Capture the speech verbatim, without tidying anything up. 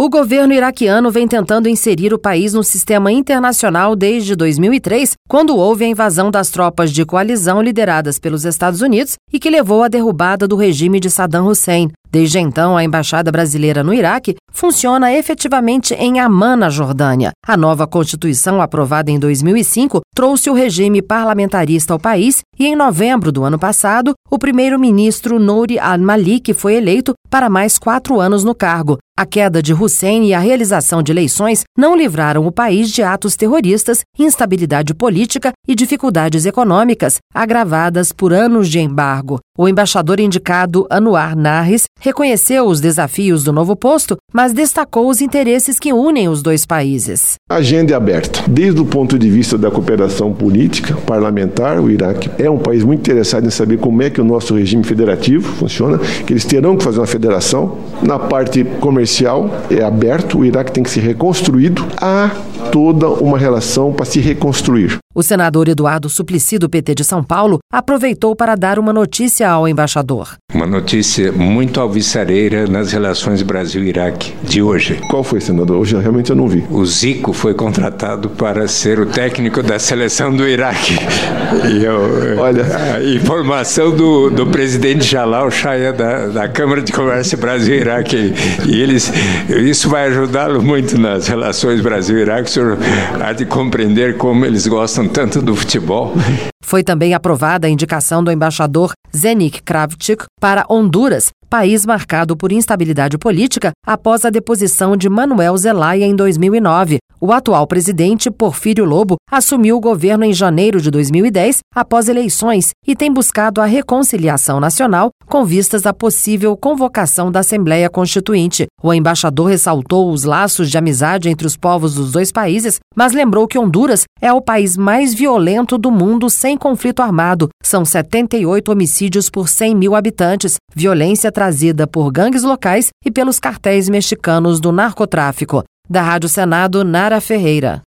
O governo iraquiano vem tentando inserir o país no sistema internacional desde dois mil e três, quando houve a invasão das tropas de coalizão lideradas pelos Estados Unidos e que levou à derrubada do regime de Saddam Hussein. Desde então, a embaixada brasileira no Iraque funciona efetivamente em Amman, na Jordânia. A nova Constituição, aprovada em dois mil e cinco, trouxe o regime parlamentarista ao país e, em novembro do ano passado, o primeiro-ministro Nouri al-Maliki foi eleito para mais quatro anos no cargo. A queda de Hussein e a realização de eleições não livraram o país de atos terroristas, instabilidade política e dificuldades econômicas, agravadas por anos de embargo. O embaixador indicado Anwar Narres reconheceu os desafios do novo posto, mas destacou os interesses que unem os dois países. A agenda é aberta. Desde o ponto de vista da cooperação política, parlamentar, o Iraque é um país muito interessado em saber como é que o nosso regime federativo funciona, que eles terão que fazer uma federação. Na parte comercial é aberto, o Iraque tem que ser reconstruído. Há toda uma relação para se reconstruir. O senador Eduardo Suplicy, do P T de São Paulo, aproveitou para dar uma notícia ao embaixador. Uma notícia muito alvissareira nas relações Brasil-Iraque de hoje. Qual foi, senador? Hoje realmente eu não vi. O Zico foi contratado para ser o técnico da seleção do Iraque. E eu, Olha, a informação do, do presidente Jalal Shaya da, da Câmara de Comércio Brasil-Iraque. E eles, isso vai ajudá-lo muito nas relações Brasil-Iraque. O senhor há de compreender como eles gostam tanto do futebol. Foi também aprovada a indicação do embaixador Zdeněk Kravčík para Honduras, país marcado por instabilidade política após a deposição de Manuel Zelaya em dois mil e nove. O atual presidente, Porfírio Lobo, assumiu o governo em janeiro de dois mil e dez, após eleições, e tem buscado a reconciliação nacional com vistas à possível convocação da Assembleia Constituinte. O embaixador ressaltou os laços de amizade entre os povos dos dois países, mas lembrou que Honduras é o país mais violento do mundo sem conflito armado. São setenta e oito homicídios por cem mil habitantes, violência trazida por gangues locais e pelos cartéis mexicanos do narcotráfico. Da Rádio Senado, Nara Ferreira.